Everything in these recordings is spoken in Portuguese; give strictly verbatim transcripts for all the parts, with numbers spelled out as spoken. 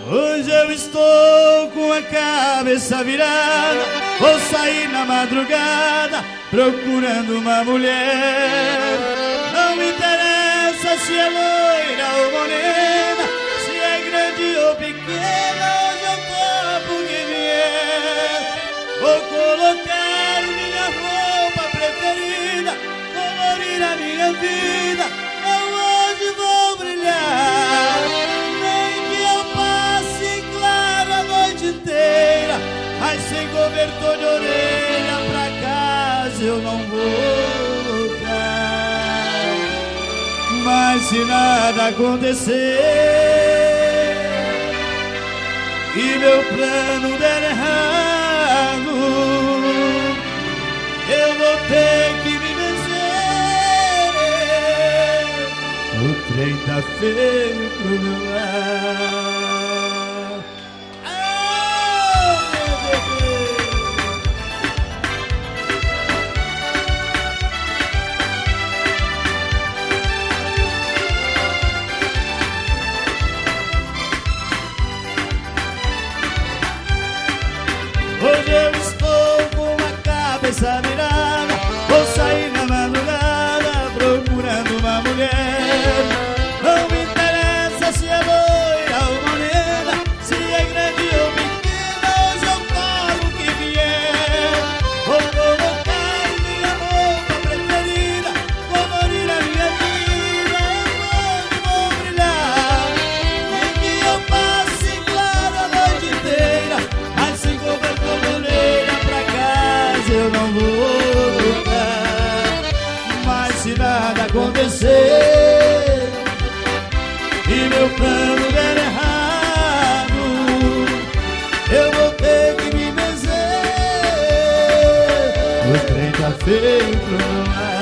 Hoje eu estou com a cabeça virada, vou sair na madrugada procurando uma mulher. Não me interessa se é loira ou morena, se é grande ou pequena, hoje eu topo o que vier. Vou colocar minha roupa preferida, colorir a minha vida, eu hoje vou brilhar. Mas sem cobertor de orelha pra casa eu não vou voltar. Mas se nada acontecer e meu plano der errado, eu vou ter que me vencer. O trem tá feio pro meu lado. Hoje eu estou com a cabeça virada, vou sair na madrugada procurando uma mulher. Não me interessa se é loira ou morena, se é grande ou pequena, hoje eu tomo o que vier. Vou colocar minha roupa preferida, colorir a minha vida, eu vou brilhar. Nem que eu passe claro a noite inteira, mas sem cobertor eu não vou voltar. Mas se nada acontecer e meu plano der errado, eu vou ter que me vencer. O trem tá feio pro meu lado.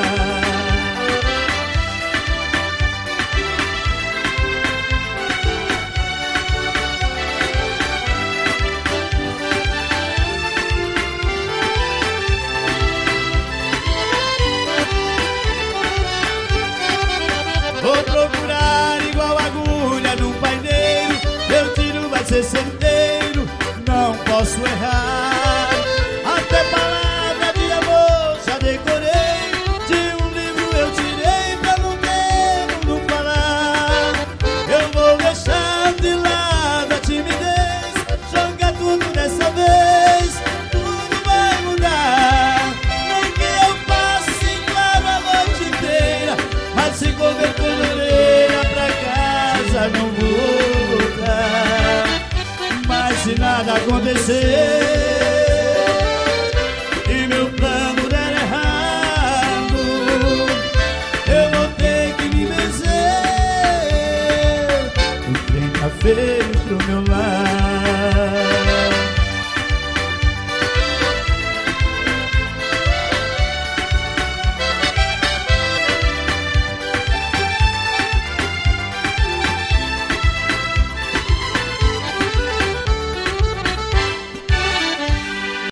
Vou procurar igual agulha num paineiro, meu tiro vai ser certeiro, não posso errar. Até palavra de amor já decorei, de um livro eu tirei pra não ter mundo falar. Eu vou deixar de lado a timidez, jogar tudo dessa vez, tudo vai mudar. Nem que eu passe claro a noite inteira, mas se cobertor não vou voltar. Mas se nada acontecer